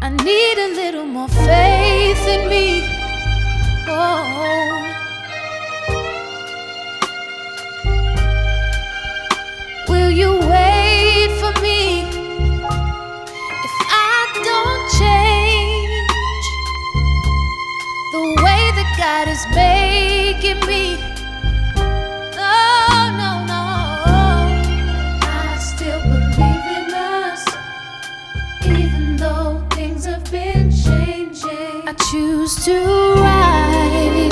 I need a little more faith in me. Oh, will you wait for me if I don't change the way that God is making me? No, no, no, I still believe in us, even though things have been changing. I choose to rise,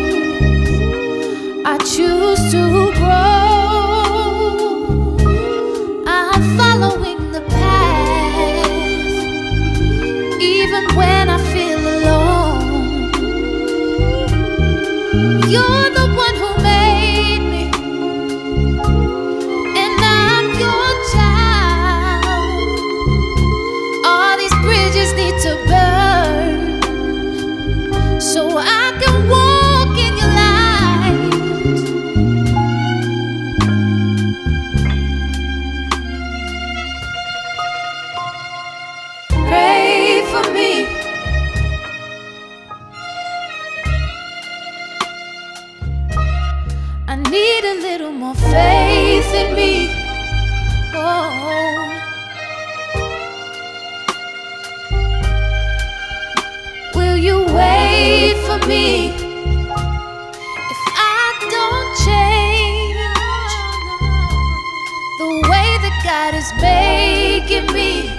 I choose to grow. I'm following the path, even when I feel alone. You're the one who made me, and I'm your child. All these bridges need to burn so I can walk in your light. Pray for me. I need a little more faith in me. Oh, will you wait for me if I don't change the way that God is making me?